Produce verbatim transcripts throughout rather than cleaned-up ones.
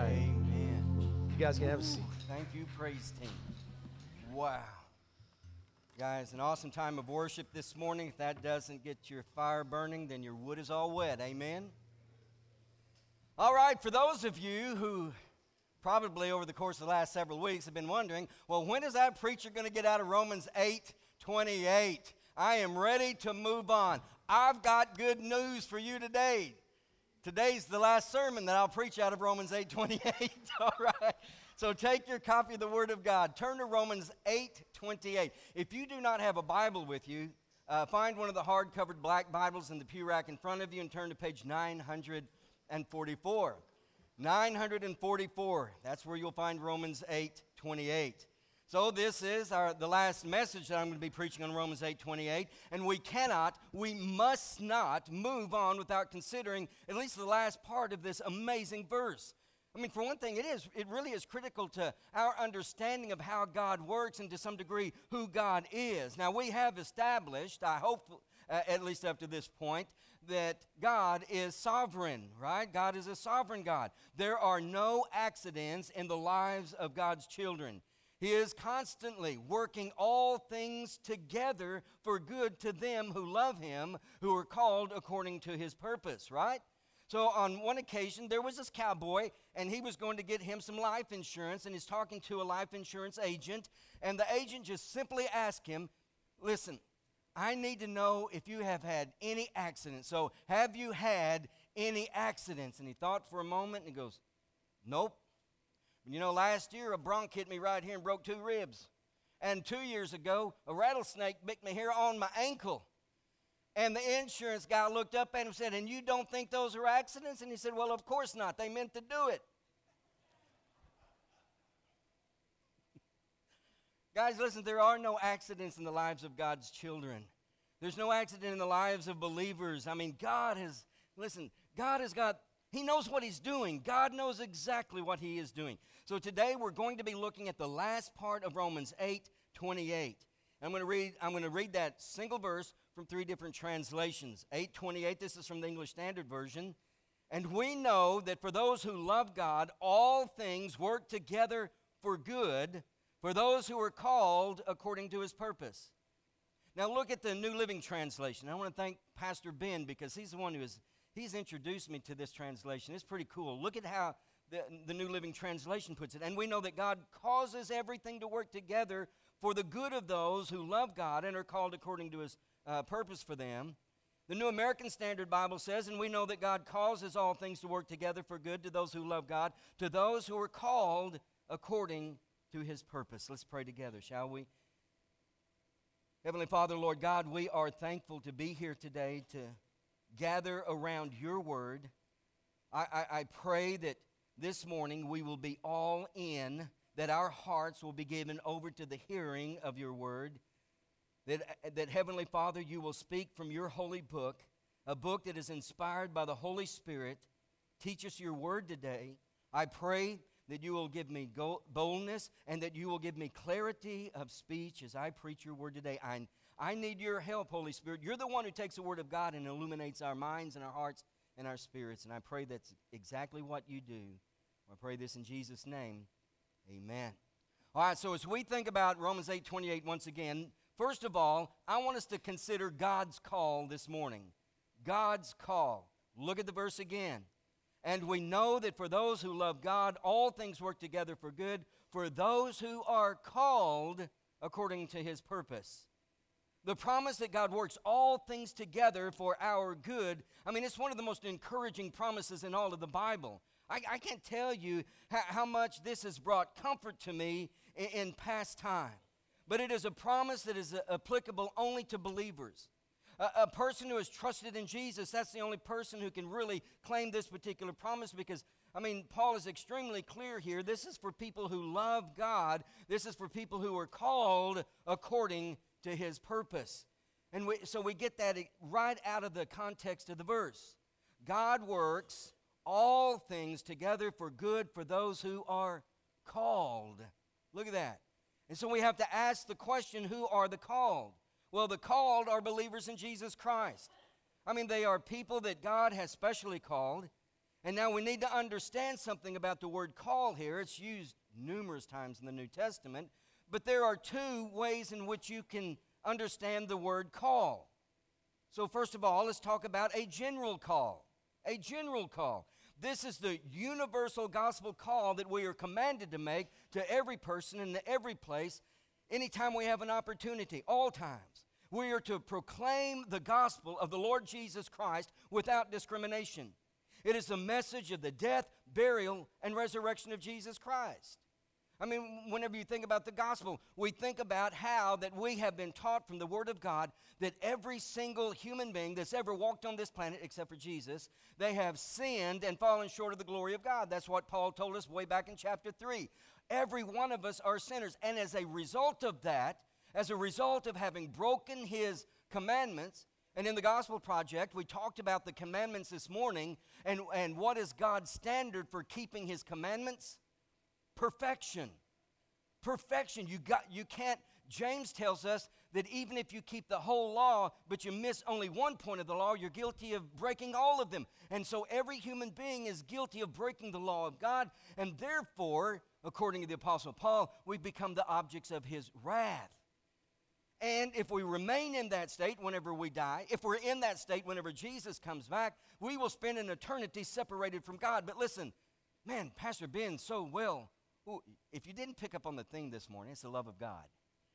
right. Amen. You guys can have a seat. Thank you, praise team. Wow. Guys, an awesome time of worship this morning. If that doesn't get your fire burning, then your wood is all wet. Amen. All right, for those of you who probably over the course of the last several weeks have been wondering, well, when is that preacher going to get out of Romans eight twenty-eight? I am ready to move on. I've got good news for you today. Today's the last sermon that I'll preach out of Romans eight twenty-eight. All right. So take your copy of the Word of God. Turn to Romans eight twenty-eight. If you do not have a Bible with you, uh, find one of the hard-covered black Bibles in the pew rack in front of you and turn to page nine forty-four. nine forty-four. That's where you'll find Romans eight twenty-eight. So this is our, the last message that I'm going to be preaching on Romans eight twenty-eight, and we cannot, we must not move on without considering at least the last part of this amazing verse. I mean, for one thing, it is, it really is critical to our understanding of how God works and to some degree who God is. Now, we have established, I hope, uh, at least up to this point, that God is sovereign, right? God is a sovereign God. There are no accidents in the lives of God's children. He is constantly working all things together for good to them who love Him, who are called according to His purpose, right? So on one occasion, there was this cowboy, and he was going to get him some life insurance, and he's talking to a life insurance agent, and the agent just simply asked him, listen, I need to know if you have had any accidents. So have you had any accidents? And he thought for a moment, and he goes, nope. You know, last year a bronc hit me right here and broke two ribs. And two years ago, a rattlesnake bit me here on my ankle. And the insurance guy looked up at him and said, and you don't think those are accidents? And he said, well, of course not. They meant to do it. Guys, listen, there are no accidents in the lives of God's children. There's no accident in the lives of believers. I mean, God has, listen, God has got, He knows what He's doing. God knows exactly what He is doing. So today we're going to be looking at the last part of Romans eight twenty-eight. I'm going to read, I'm going to read that single verse from three different translations. eight twenty-eight, this is from the English Standard Version. And we know that for those who love God, all things work together for good, for those who are called according to His purpose. Now look at the New Living Translation. I want to thank Pastor Ben because he's the one who has he's introduced me to this translation. It's pretty cool. Look at how the, the New Living Translation puts it. And we know that God causes everything to work together for the good of those who love God and are called according to His uh, purpose for them. The New American Standard Bible says, and we know that God causes all things to work together for good to those who love God, to those who are called according to His purpose. Let's pray together, shall we? Heavenly Father, Lord God, we are thankful to be here today to gather around Your Word. I, I, I pray that this morning we will be all in, that our hearts will be given over to the hearing of Your Word, that, that Heavenly Father, You will speak from Your holy book, a book that is inspired by the Holy Spirit. Teach us Your Word today. I pray that You will give me go- boldness and that You will give me clarity of speech as I preach Your Word today. I I need Your help, Holy Spirit. You're the one who takes the Word of God and illuminates our minds and our hearts and our spirits. And I pray that's exactly what You do. I pray this in Jesus' name. Amen. All right, so as we think about Romans eight twenty-eight once again, first of all, I want us to consider God's call this morning. God's call. Look at the verse again. And we know that for those who love God, all things work together for good, for those who are called according to His purpose. The promise that God works all things together for our good, I mean, it's one of the most encouraging promises in all of the Bible. I, I can't tell you how, how much this has brought comfort to me in, in past time. But it is a promise that is uh, applicable only to believers. A, a person who has trusted in Jesus, that's the only person who can really claim this particular promise because, I mean, Paul is extremely clear here. This is for people who love God. This is for people who are called according to His purpose. And we, so we get that right out of the context of the verse. God works all things together for good for those who are called. Look at that. And so we have to ask the question, who are the called? Well, the called are believers in Jesus Christ. I mean, they are people that God has specially called. And now we need to understand something about the word call here. It's used numerous times in the New Testament, but there are two ways in which you can understand the word call. So first of all, let's talk about a general call. A general call. This is the universal gospel call that we are commanded to make to every person in every place, anytime we have an opportunity, all times. We are to proclaim the gospel of the Lord Jesus Christ without discrimination. It is the message of the death, burial, and resurrection of Jesus Christ. I mean, whenever you think about the gospel, we think about how that we have been taught from the Word of God that every single human being that's ever walked on this planet, except for Jesus, they have sinned and fallen short of the glory of God. That's what Paul told us way back in chapter three. Every one of us are sinners. And as a result of that, as a result of having broken His commandments, and in the Gospel Project, we talked about the commandments this morning, and, and what is God's standard for keeping His commandments? Perfection. Perfection. You got you can't, James tells us that even if you keep the whole law, but you miss only one point of the law, you're guilty of breaking all of them. And so every human being is guilty of breaking the law of God, and therefore, according to the Apostle Paul, we become the objects of His wrath. And if we remain in that state whenever we die, if we're in that state whenever Jesus comes back, we will spend an eternity separated from God. But listen, man, Pastor Ben, so well. Ooh, if you didn't pick up on the thing this morning, it's the love of God.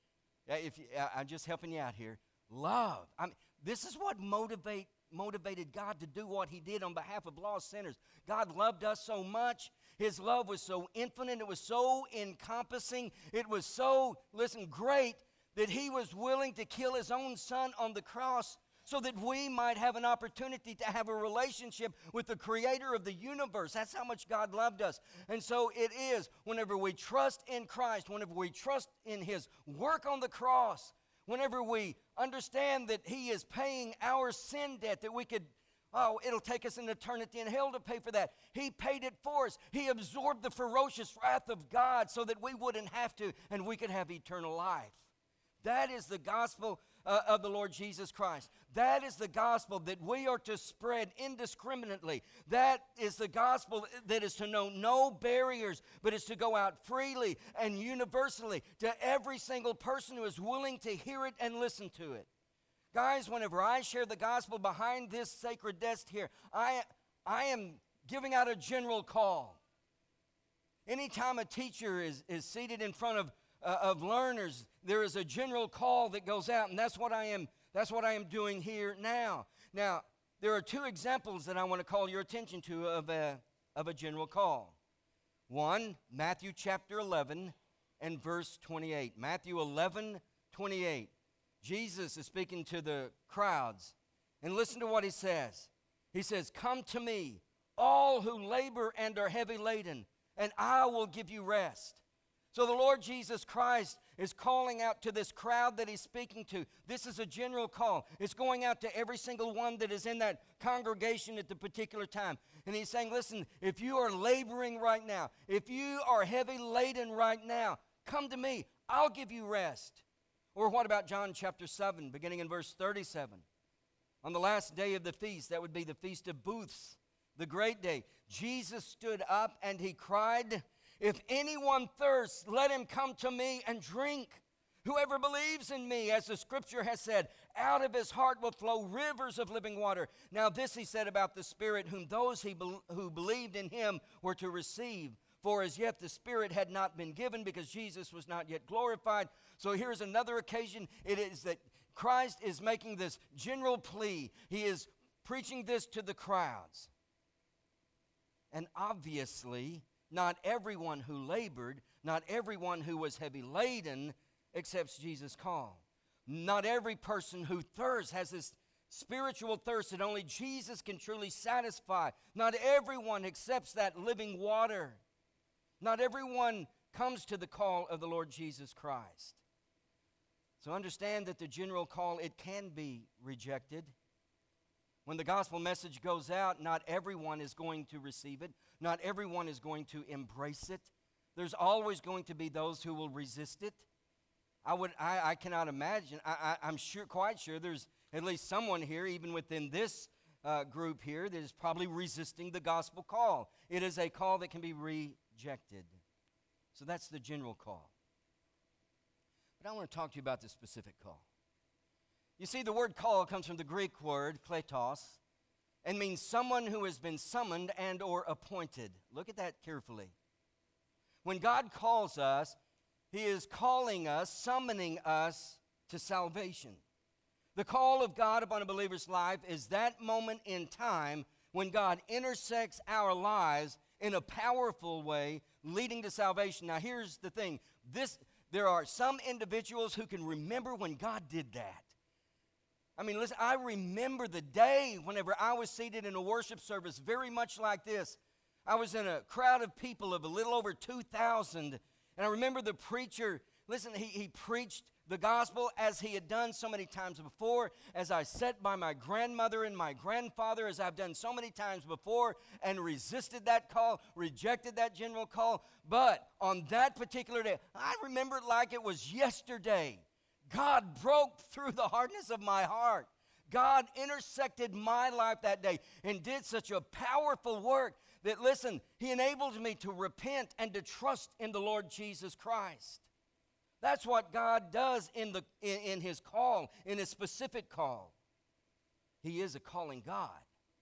If you, I'm just helping you out here. Love. I mean, this is what motivate, motivated God to do what He did on behalf of lost sinners. God loved us so much. His love was so infinite. It was so encompassing. It was so, listen, great that He was willing to kill His own Son on the cross so that we might have an opportunity to have a relationship with the Creator of the universe. That's how much God loved us. And so it is, whenever we trust in Christ, whenever we trust in His work on the cross, whenever we understand that He is paying our sin debt, that we could, oh, it'll take us an eternity in hell to pay for that. He paid it for us. He absorbed the ferocious wrath of God so that we wouldn't have to, and we could have eternal life. That is the gospel uh, of the Lord Jesus Christ. That is the gospel that we are to spread indiscriminately. That is the gospel that is to know no barriers, but is to go out freely and universally to every single person who is willing to hear it and listen to it. Guys, whenever I share the gospel behind this sacred desk here, I, I am giving out a general call. Anytime a teacher is, is seated in front of Uh, of learners, there is a general call that goes out, and that's what I am that's what I am doing here now. Now, there are two examples that I want to call your attention to of a, of a general call. One, Matthew chapter eleven and verse twenty-eight. Matthew eleven, twenty-eight. Jesus is speaking to the crowds, and listen to what He says. He says, "Come to me, all who labor and are heavy laden, and I will give you rest." So the Lord Jesus Christ is calling out to this crowd that He's speaking to. This is a general call. It's going out to every single one that is in that congregation at the particular time. And He's saying, listen, if you are laboring right now, if you are heavy laden right now, come to me. I'll give you rest. Or what about John chapter seven, beginning in verse thirty-seven? On the last day of the feast, that would be the Feast of Booths, the great day, Jesus stood up and He cried, "If anyone thirsts, let him come to me and drink. Whoever believes in me, as the scripture has said, out of his heart will flow rivers of living water." Now this He said about the Spirit, whom those he be- who believed in Him were to receive. For as yet the Spirit had not been given, because Jesus was not yet glorified. So here's another occasion. It is that Christ is making this general plea. He is preaching this to the crowds. And obviously, not everyone who labored, not everyone who was heavy laden accepts Jesus' call. Not every person who thirsts has this spiritual thirst that only Jesus can truly satisfy. Not everyone accepts that living water. Not everyone comes to the call of the Lord Jesus Christ. So understand that the general call, it can be rejected. When the gospel message goes out, not everyone is going to receive it. Not everyone is going to embrace it. There's always going to be those who will resist it. I would, I, I cannot imagine. I, I, I'm sure, quite sure, there's at least someone here, even within this uh, group here that is probably resisting the gospel call. It is a call that can be rejected. So that's the general call. But I want to talk to you about the specific call. You see, the word call comes from the Greek word kletos and means someone who has been summoned and or appointed. Look at that carefully. When God calls us, He is calling us, summoning us to salvation. The call of God upon a believer's life is that moment in time when God intersects our lives in a powerful way, leading to salvation. Now, here's the thing. This, there are some individuals who can remember when God did that. I mean, listen, I remember the day whenever I was seated in a worship service very much like this. I was in a crowd of people of a little over two thousand, and I remember the preacher, listen, he, he preached the gospel as he had done so many times before, as I sat by my grandmother and my grandfather, as I've done so many times before, and resisted that call, rejected that general call. But on that particular day, I remember it like it was yesterday. God broke through the hardness of my heart. God intersected my life that day and did such a powerful work that, listen, He enabled me to repent and to trust in the Lord Jesus Christ. That's what God does in, the, in, in His call, in His specific call. He is a calling God.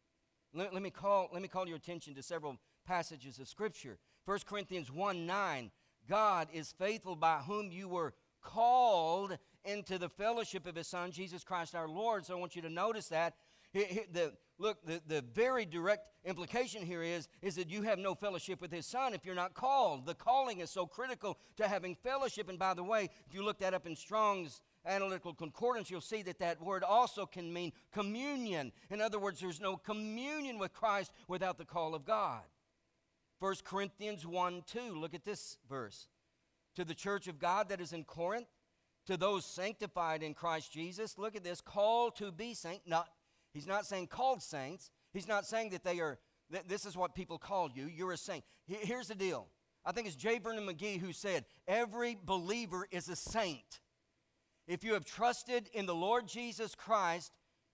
Let, let, me call, let me call your attention to several passages of Scripture. First Corinthians one nine, God is faithful, by whom you were called into the fellowship of His Son, Jesus Christ our Lord. So I want you to notice that. He, he, the, look, the, the very direct implication here is, is that you have no fellowship with His Son if you're not called. The calling is so critical to having fellowship. And by the way, if you look that up in Strong's Analytical Concordance, you'll see that that word also can mean communion. In other words, there's no communion with Christ without the call of God. First Corinthians one two, look at this verse. To the church of God that is in Corinth, to those sanctified in Christ Jesus, look at this, called to be saint. Not, he's not saying called saints. He's not saying that they are, that this is what people call you. You're a saint. Here's the deal. I think it's J. Vernon McGee who said, every believer is a saint. If you have trusted in the Lord Jesus Christ,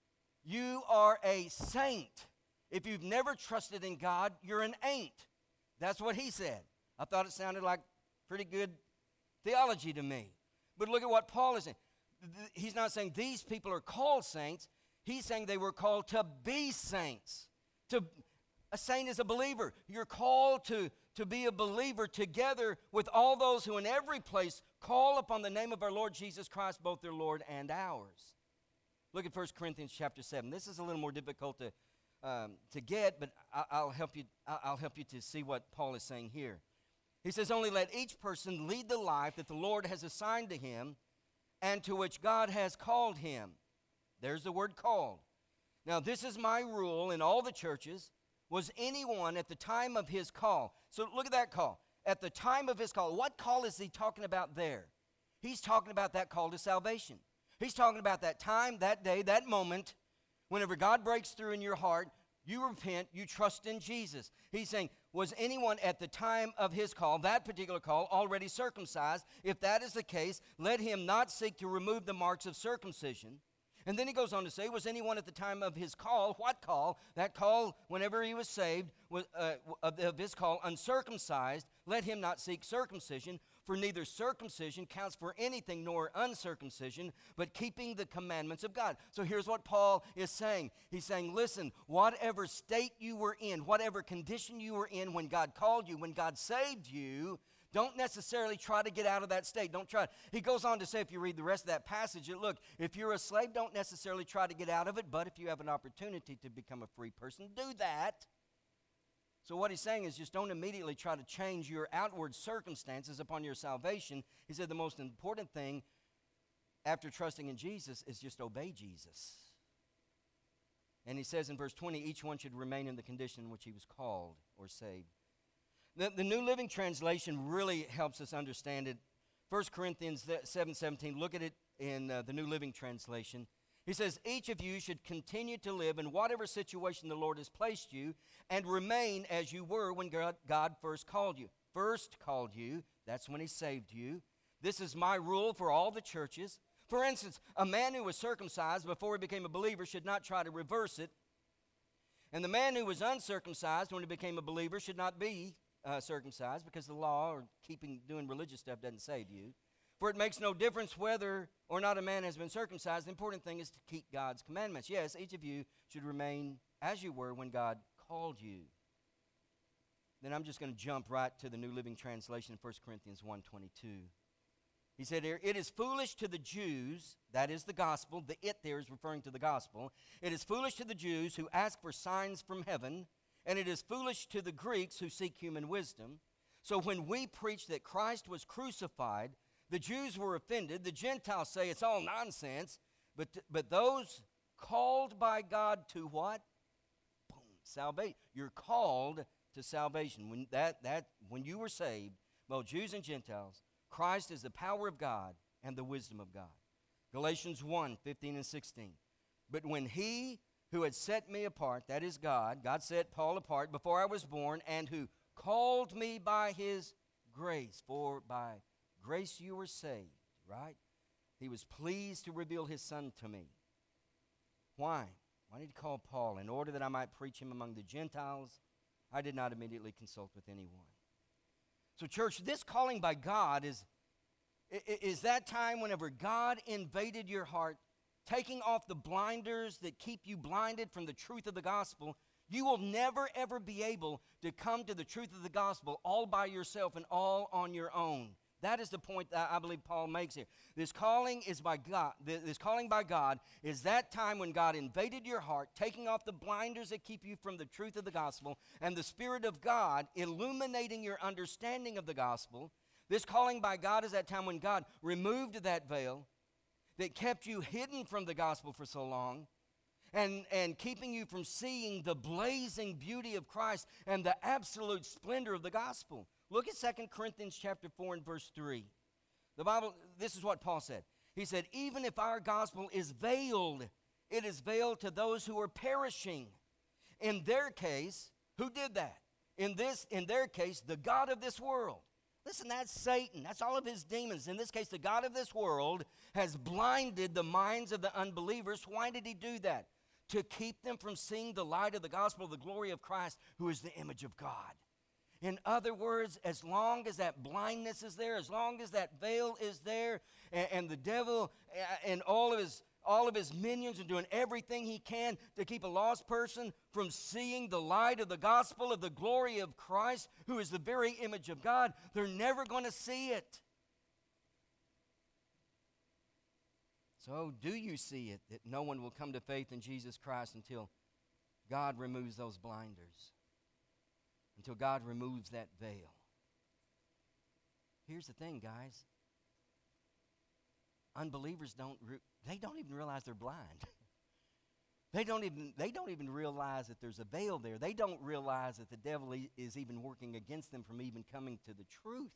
you are a saint. If you've never trusted in God, you're an ain't. That's what he said. I thought it sounded like pretty good theology to me. But look at what Paul is saying. He's not saying these people are called saints. He's saying they were called to be saints. To, a saint is a believer. You're called to, to be a believer together with all those who in every place call upon the name of our Lord Jesus Christ, both their Lord and ours. Look at First Corinthians chapter seven. This is a little more difficult to, um, to get, but I, I'll help you, I'll help you to see what Paul is saying here. He says, only let each person lead the life that the Lord has assigned to him and to which God has called him. There's the word called. Now, this is my rule in all the churches. Was anyone at the time of his call? So look at that call. At the time of his call. What call is he talking about there? He's talking about that call to salvation. He's talking about that time, that day, that moment, whenever God breaks through in your heart, you repent, you trust in Jesus. He's saying, was anyone at the time of his call, that particular call, already circumcised? If that is the case, let him not seek to remove the marks of circumcision. And then he goes on to say, was anyone at the time of his call, what call? That call, whenever he was saved, was, uh, of, of his call, uncircumcised, let him not seek circumcision. For neither circumcision counts for anything nor uncircumcision, but keeping the commandments of God. So here's what Paul is saying. He's saying, listen, whatever state you were in, whatever condition you were in when God called you, when God saved you, don't necessarily try to get out of that state. Don't try. He goes on to say, if you read the rest of that passage, look, if you're a slave, don't necessarily try to get out of it, but if you have an opportunity to become a free person, do that. So what he's saying is just don't immediately try to change your outward circumstances upon your salvation. He said the most important thing after trusting in Jesus is just obey Jesus. And he says in verse twenty, each one should remain in the condition in which he was called or saved. The, the New Living Translation really helps us understand it. First Corinthians seven seventeen, look at it in uh, the New Living Translation. He says, each of you should continue to live in whatever situation the Lord has placed you and remain as you were when God, God first called you. First called you, that's when he saved you. This is my rule for all the churches. For instance, a man who was circumcised before he became a believer should not try to reverse it. And the man who was uncircumcised when he became a believer should not be uh, circumcised, because the law or keeping doing religious stuff doesn't save you. For it makes no difference whether or not a man has been circumcised. The important thing is to keep God's commandments. Yes, each of you should remain as you were when God called you. Then I'm just going to jump right to the New Living Translation in First Corinthians one twenty-two. He said here, it is foolish to the Jews, that is the gospel, the it there is referring to the gospel. It is foolish to the Jews who ask for signs from heaven, and it is foolish to the Greeks who seek human wisdom. So when we preach that Christ was crucified, the Jews were offended. The Gentiles say it's all nonsense, but, but those called by God to what? Boom, salvation. You're called to salvation. When, that, that, when you were saved, both Jews and Gentiles, Christ is the power of God and the wisdom of God. Galatians one, fifteen and sixteen. But when he who had set me apart, that is God, God set Paul apart before I was born, and who called me by his grace, for by grace you were saved, right? He was pleased to reveal his Son to me. Why? Why did he call Paul? In order that I might preach him among the Gentiles, I did not immediately consult with anyone. So, church, this calling by God is, is that time whenever God invaded your heart, taking off the blinders that keep you blinded from the truth of the gospel. You will never, ever be able to come to the truth of the gospel all by yourself and all on your own. That is the point that I believe Paul makes here. This calling is by God. This calling by God is that time when God invaded your heart, taking off the blinders that keep you from the truth of the gospel, and the Spirit of God illuminating your understanding of the gospel. This calling by God is that time when God removed that veil that kept you hidden from the gospel for so long, and, and keeping you from seeing the blazing beauty of Christ and the absolute splendor of the gospel. Look at Second Corinthians chapter four and verse three. The Bible, this is what Paul said. He said, even if our gospel is veiled, it is veiled to those who are perishing. In their case, who did that? In this, in their case, the god of this world. Listen, that's Satan. That's all of his demons. In this case, the god of this world has blinded the minds of the unbelievers. Why did he do that? To keep them from seeing the light of the gospel of the glory of Christ, who is the image of God. In other words, as long as that blindness is there, as long as that veil is there, and, and the devil and all of his all of his minions are doing everything he can to keep a lost person from seeing the light of the gospel of the glory of Christ, who is the very image of God, they're never going to see it. So do you see it, that no one will come to faith in Jesus Christ until God removes those blinders? Until God removes that veil. Here's the thing, guys. Unbelievers don't, re- they don't even realize they're blind. they, don't even, they don't even realize that there's a veil there. They don't realize that the devil e- is even working against them from even coming to the truth.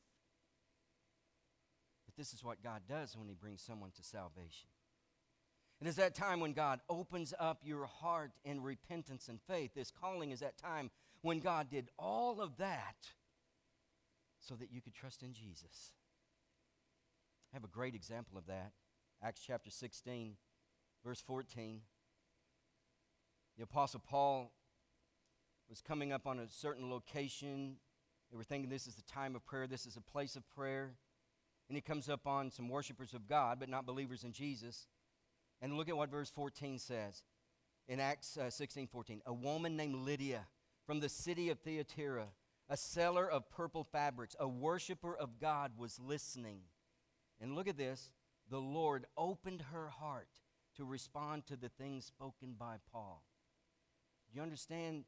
But this is what God does when he brings someone to salvation. It is that time when God opens up your heart in repentance and faith. This calling is that time when God did all of that so that you could trust in Jesus. I have a great example of that. Acts chapter sixteen, verse fourteen. The Apostle Paul was coming up on a certain location. They were thinking this is the time of prayer. This is a place of prayer. And he comes up on some worshipers of God, but not believers in Jesus. And look at what verse fourteen says. In Acts uh, sixteen fourteen. A woman named Lydia from the city of Thyatira, a seller of purple fabrics, a worshiper of God, was listening. And look at this. The Lord opened her heart to respond to the things spoken by Paul. Do you understand?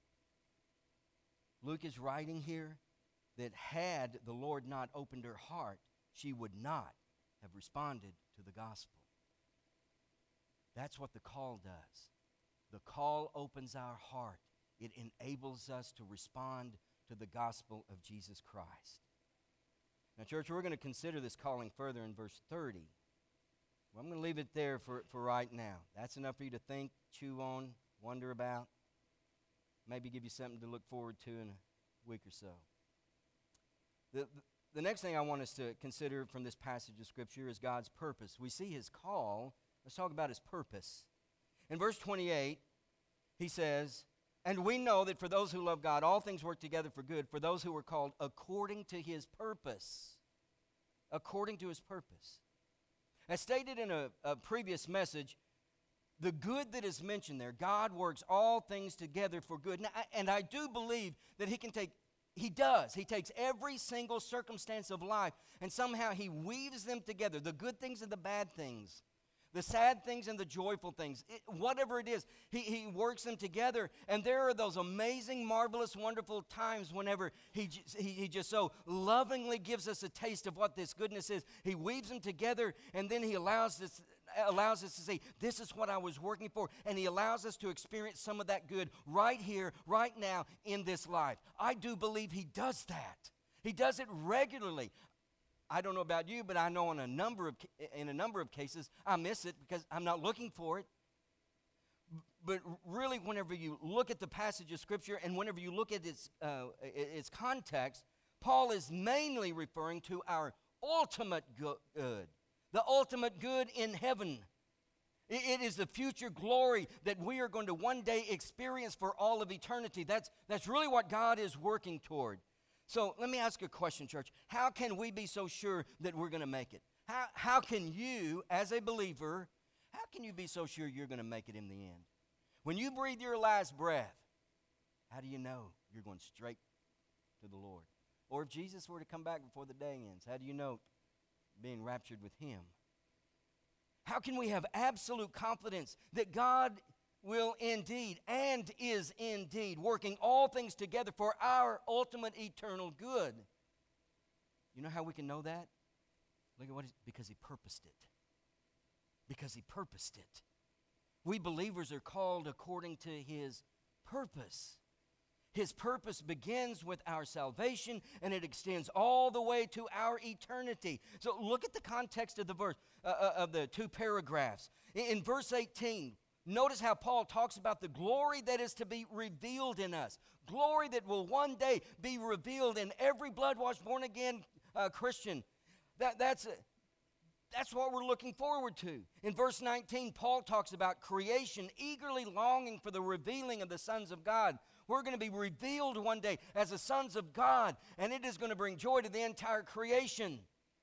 Luke is writing here that had the Lord not opened her heart, she would not have responded to the gospel. That's what the call does. The call opens our heart. It enables us to respond to the gospel of Jesus Christ. Now, church, we're going to consider this calling further in verse thirty. Well, I'm going to leave it there for, for right now. That's enough for you to think, chew on, wonder about. Maybe give you something to look forward to in a week or so. The, the, the next thing I want us to consider from this passage of Scripture is God's purpose. We see his call. Let's talk about his purpose. In verse twenty-eight, he says, And we know that for those who love God, all things work together for good, for those who are called according to his purpose. According to his purpose. As stated in a, a previous message, the good that is mentioned there, God works all things together for good. Now, and I do believe that he can take, he does. He takes every single circumstance of life and somehow he weaves them together, the good things and the bad things. The sad things and the joyful things, it, whatever it is, he, he works them together. And there are those amazing, marvelous, wonderful times whenever he, he, he just so lovingly gives us a taste of what this goodness is. He weaves them together, and then he allows us, allows us to see, this is what I was working for. And he allows us to experience some of that good right here, right now, in this life. I do believe he does that. He does it regularly. I don't know about you, but I know in a number of in a number of cases I miss it because I'm not looking for it. But really, whenever you look at the passage of Scripture and whenever you look at its uh, its context, Paul is mainly referring to our ultimate good, the ultimate good in heaven. It is the future glory that we are going to one day experience for all of eternity. That's that's really what God is working toward. So let me ask you a question, church. How can we be so sure that we're going to make it? How, how can you, as a believer, how can you be so sure you're going to make it in the end? When you breathe your last breath, how do you know you're going straight to the Lord? Or if Jesus were to come back before the day ends, how do you know being raptured with him? How can we have absolute confidence that God will indeed and is indeed working all things together for our ultimate eternal good? You know how we can know that? Look at what he's, because he purposed it. Because he purposed it. We believers are called according to his purpose. His purpose begins with our salvation, and it extends all the way to our eternity. So look at the context of the verse, uh, of the two paragraphs. In, in verse eighteen, notice how Paul talks about the glory that is to be revealed in us. Glory that will one day be revealed in every blood-washed, born-again uh, Christian. That, that's, that's what we're looking forward to. In verse nineteen, Paul talks about creation eagerly longing for the revealing of the sons of God. We're going to be revealed one day as the sons of God, and it is going to bring joy to the entire creation.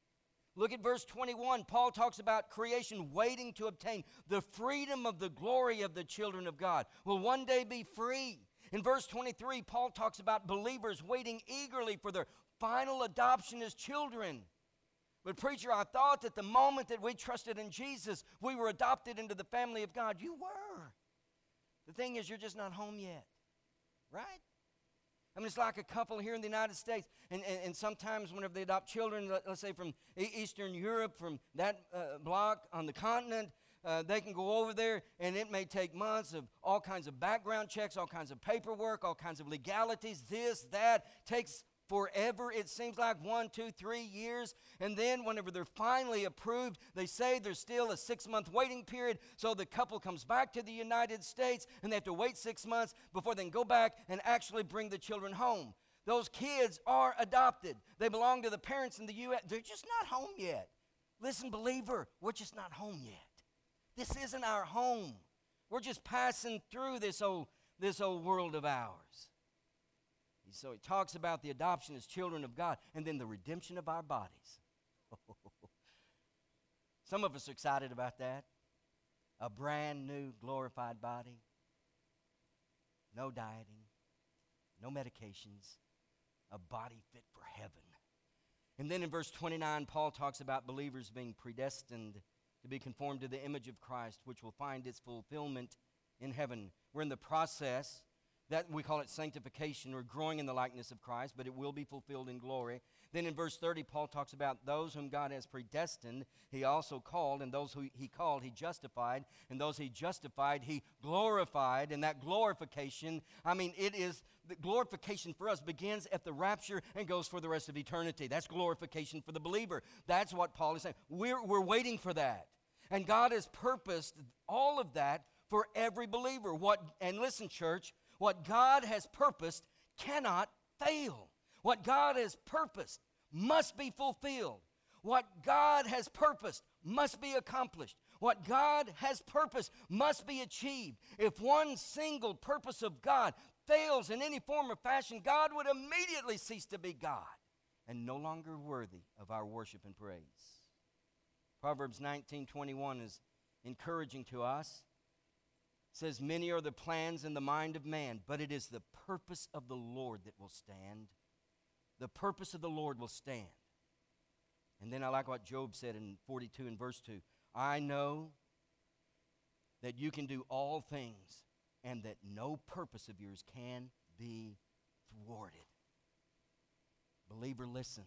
Look at verse twenty-one. Paul talks about creation waiting to obtain the freedom of the glory of the children of God. Will one day be free. In verse twenty-three, Paul talks about believers waiting eagerly for their final adoption as children. But preacher, I thought that the moment that we trusted in Jesus, we were adopted into the family of God. You were. The thing is, you're just not home yet, right? I mean, it's like a couple here in the United States, and, and, and sometimes whenever they adopt children, let, let's say from Eastern Europe, from that uh, block on the continent, uh, they can go over there, and it may take months of all kinds of background checks, all kinds of paperwork, all kinds of legalities, this, that, takes forever. It seems like one, two, three years. And then whenever they're finally approved, they say there's still a six-month waiting period. So the couple comes back to the United States, and they have to wait six months before they can go back and actually bring the children home. Those kids are adopted. They belong to the parents in the U S They're just not home yet. Listen, believer, we're just not home yet. This isn't our home. We're just passing through this old, this old world of ours. So he talks about the adoption as children of God and then the redemption of our bodies. Some of us are excited about that. A brand new glorified body. No dieting. No medications. A body fit for heaven. And then in verse twenty-nine, Paul talks about believers being predestined to be conformed to the image of Christ, which will find its fulfillment in heaven. We're in the process. That we call it sanctification, or growing in the likeness of Christ, but it will be fulfilled in glory. Then in verse thirty, Paul talks about those whom God has predestined, he also called, and those who he called, he justified, and those he justified, he glorified. And that glorification, I mean, it is, the glorification for us begins at the rapture and goes for the rest of eternity. That's glorification for the believer. That's what Paul is saying. We're, we're waiting for that. And God has purposed all of that for every believer. What? And listen, church, what God has purposed cannot fail. What God has purposed must be fulfilled. What God has purposed must be accomplished. What God has purposed must be achieved. If one single purpose of God fails in any form or fashion, God would immediately cease to be God and no longer worthy of our worship and praise. Proverbs nineteen twenty-one is encouraging to us. It says, many are the plans in the mind of man, but it is the purpose of the Lord that will stand. The purpose of the Lord will stand. And then I like what Job said in forty-two and verse two. I know that you can do all things and that no purpose of yours can be thwarted. Believer, listen.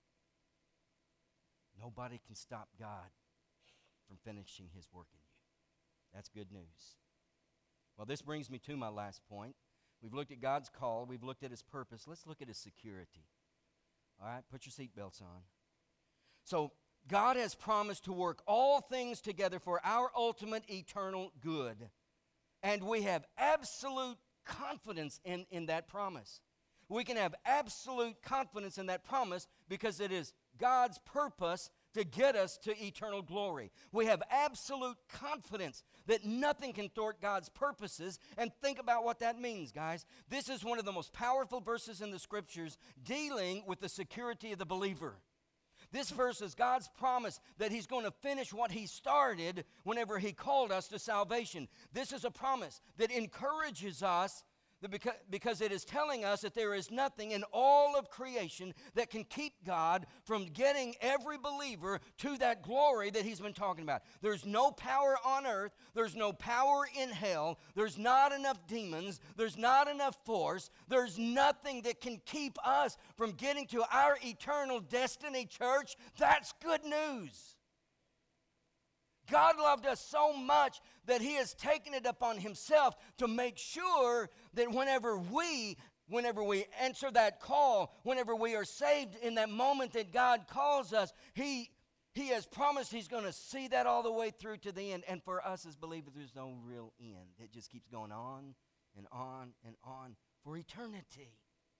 Nobody can stop God from finishing his work in you. That's good news. Well, this brings me to my last point. We've looked at God's call. We've looked at his purpose. Let's look at his security. All right, put your seatbelts on. So, God has promised to work all things together for our ultimate eternal good. And we have absolute confidence in, in that promise. We can have absolute confidence in that promise because it is God's purpose to get us to eternal glory. We have absolute confidence that nothing can thwart God's purposes. And think about what that means, guys. This is one of the most powerful verses in the Scriptures dealing with the security of the believer. This verse is God's promise that he's going to finish what he started whenever he called us to salvation. This is a promise that encourages us that because, because it is telling us that there is nothing in all of creation that can keep God from getting every believer to that glory that he's been talking about. There's no power on earth. There's no power in hell. There's not enough demons. There's not enough force. There's nothing that can keep us from getting to our eternal destiny, church. That's good news. God loved us so much that he has taken it upon himself to make sure that whenever we, whenever we answer that call, whenever we are saved in that moment that God calls us, he, he has promised he's going to see that all the way through to the end. And for us as believers, there's no real end. It just keeps going on and on and on for eternity.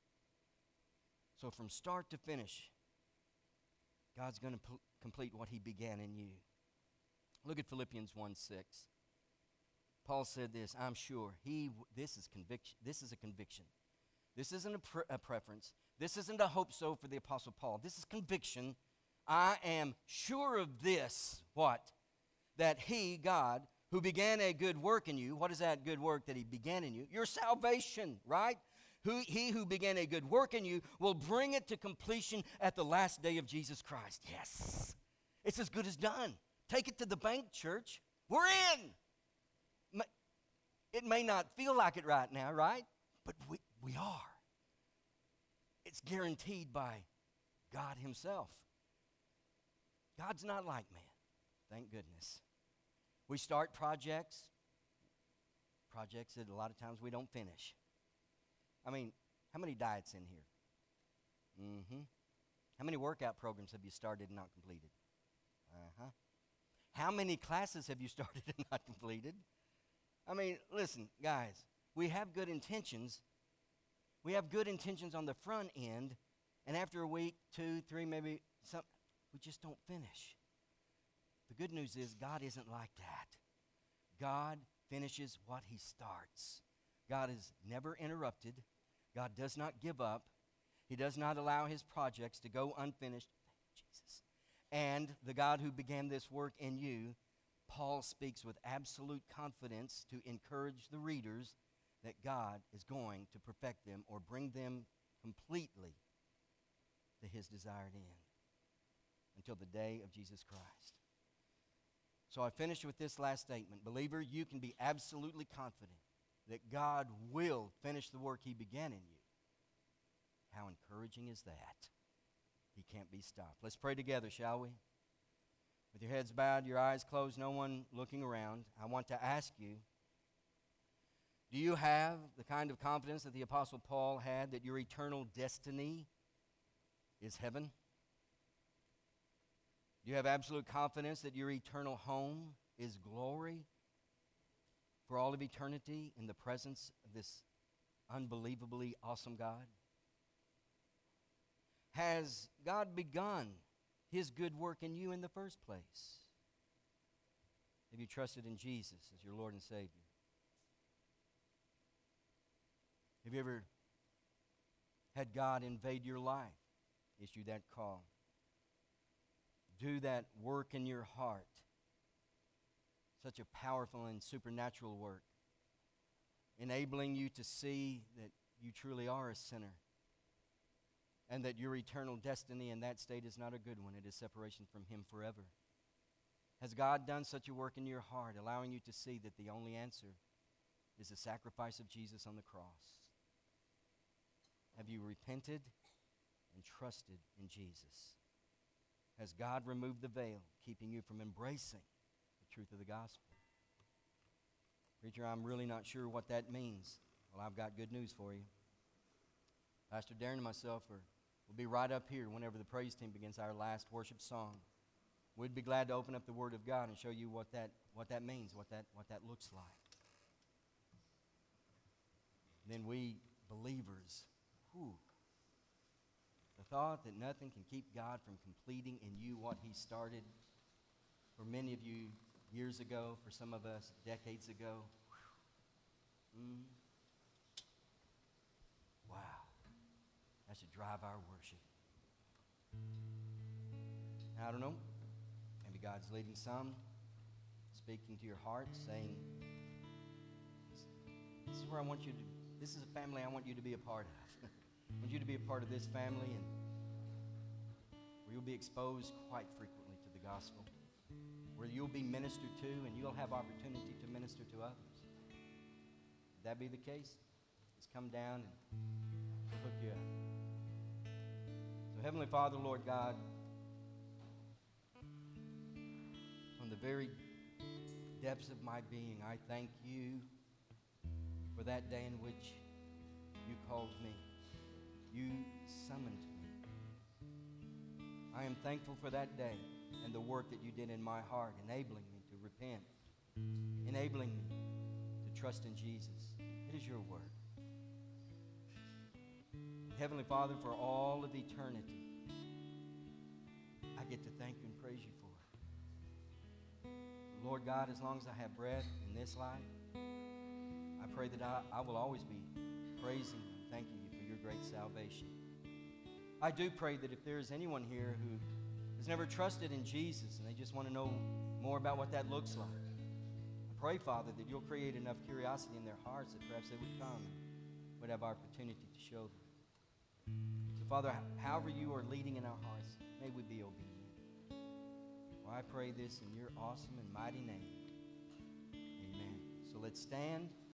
So from start to finish, God's going to p- complete what he began in you. Look at Philippians one six. Paul said this, I'm sure he, this is conviction. This is a conviction. This isn't a, pre- a preference. This isn't a hope so for the Apostle Paul. This is conviction. I am sure of this, what? That he, God, who began a good work in you, what is that good work that he began in you? Your salvation, right? Who, he who began a good work in you will bring it to completion at the last day of Jesus Christ. Yes. It's as good as done. Take it to the bank, church. We're in. It may not feel like it right now, right? But we, we are. It's guaranteed by God himself. God's not like man. Thank goodness. We start projects, projects that a lot of times we don't finish. I mean, how many diets in here? Mm-hmm. How many workout programs have you started and not completed? Uh-huh. How many classes have you started and not completed? I mean, listen, guys, we have good intentions. We have good intentions on the front end, and after a week, two, three, maybe some, we just don't finish. The good news is God isn't like that. God finishes what he starts. God is never interrupted. God does not give up. He does not allow his projects to go unfinished. Thank you, Jesus. And the God who began this work in you, Paul speaks with absolute confidence to encourage the readers that God is going to perfect them or bring them completely to his desired end until the day of Jesus Christ. So I finish with this last statement. Believer, you can be absolutely confident that God will finish the work he began in you. How encouraging is that? He can't be stopped. Let's pray together, shall we? With your heads bowed, your eyes closed, no one looking around, I want to ask you, do you have the kind of confidence that the Apostle Paul had that your eternal destiny is heaven? Do you have absolute confidence that your eternal home is glory for all of eternity in the presence of this unbelievably awesome God? Has God begun his good work in you in the first place? Have you trusted in Jesus as your Lord and Savior? Have you ever had God invade your life, issue that call, do that work in your heart, such a powerful and supernatural work, enabling you to see that you truly are a sinner and that your eternal destiny in that state is not a good one. It is separation from Him forever. Has God done such a work in your heart, allowing you to see that the only answer is the sacrifice of Jesus on the cross? Have you repented and trusted in Jesus? Has God removed the veil, keeping you from embracing the truth of the gospel? Preacher, I'm really not sure what that means. Well, I've got good news for you. Pastor Darren and myself are, will be right up here whenever the praise team begins our last worship song. We'd be glad to open up the Word of God and show you what that, what that means, what that, what that looks like. Then we believers, whew, the thought that nothing can keep God from completing in you what He started for many of you years ago, for some of us decades ago. Mm. Wow. That should drive our worship. I don't know. Maybe God's leading some, speaking to your heart, saying, this is where I want you to, this is a family I want you to be a part of. I want you to be a part of this family, and where you'll be exposed quite frequently to the gospel, where you'll be ministered to and you'll have opportunity to minister to others. If that be the case, just come down and we'll hook you up. So Heavenly Father, Lord God, from the very depths of my being, I thank you for that day in which you called me. You summoned me. I am thankful for that day and the work that you did in my heart, enabling me to repent, enabling me to trust in Jesus. It is your word. Heavenly Father, for all of eternity, I get to thank you and praise you for it. Lord God, as long as I have breath in this life, I pray that I, I will always be praising and thanking you for your great salvation. I do pray that if there is anyone here who has never trusted in Jesus and they just want to know more about what that looks like, I pray, Father, that you'll create enough curiosity in their hearts that perhaps they would come and would have opportunity to show them. So, Father, however you are leading in our hearts, may we be obedient. Well, I pray this in your awesome and mighty name. Amen. So let's stand.